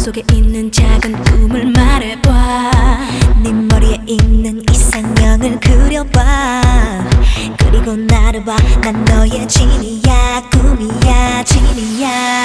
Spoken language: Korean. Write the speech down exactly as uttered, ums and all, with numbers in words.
마음속에 있는 작은 꿈을 말해봐. 네 머리에 있는 이상형을 그려봐. 그리고 나를 봐. 난 너의 진이야, 꿈이야, 진이야.